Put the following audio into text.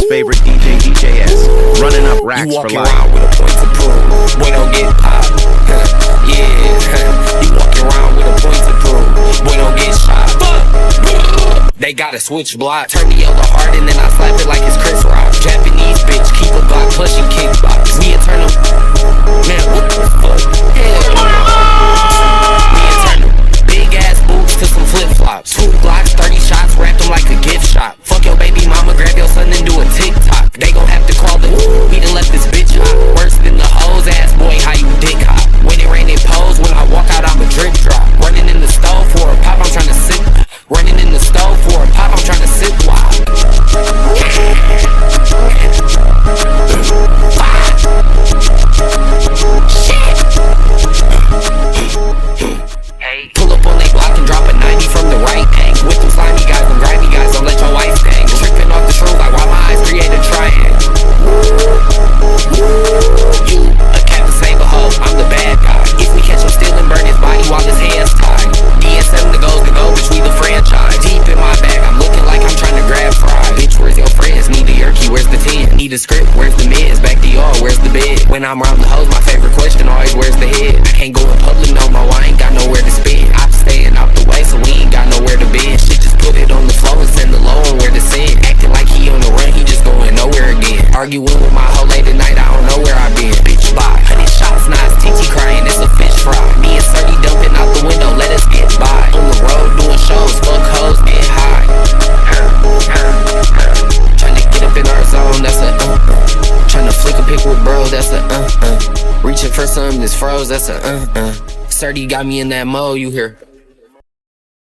favorite DJ, DJS. Running up racks for life. You walking around with a point to prove. Boy, don't get popped. Yeah, you walking around with a point to prove. Boy, don't get shot. They gotta switch block. Turn the yellow hard and then I slap it like it's Chris Rock. Japanese bitch, keep a Glock, plus she kickbox. Me eternal. Man, what the fuck? Me eternal. Big ass boots to some flip flops. 2 Glocks, 30 shots, wrap them like a gift shop. Fuck your baby mama, grab your son and do a TikTok. They gon' have to call the we done left this bitch hot. Worse than the hoes ass boy, how you dick hop. When it rain, it pose. When I walk out, I'm a drip drop. Running in the stove for a pop, I'm trying to sip. Running in the stove for a pop, I'm trying to sip wild. Hey, pull up on they block and drop a 90 from the right angle. With them slimy guys, them grimy guys, don't let your wife hang. Tripping off the shrooms like why my eyes create a triangle. You a cat to save a hoe, I'm the bad guy. If we catch him stealing, burn his body while his hands tied. DSM to go, bitch, we the franchise. Deep in my bag, I'm looking like I'm trying to grab fries. Bitch, where's your friends? Need a yerky, where's the 10? Need a script, where's the mids? Back to y'all, where's the bed? When I'm around the hoes, my favorite question always, where's the head? I can't go in public no more, I ain't got nowhere to spend. I'm staying out the way, so we ain't got nowhere to bend. Shit, just put it on the floor and send the low on where to send. Acting like he on the run, he just going nowhere again. Arguing with my hoe late at night, I don't know where I been. Bitch, bye. 100 shots, now it's TT crying, it's a fish fry. Me and Surdy dumping out the window, let us get by. On the road doing shows, fuck hoes, get high. Tryna get up in our zone, that's a Tryna flick a pic with bros, that's a Reaching for something that's froze, that's a Surdy got me in that mode, you hear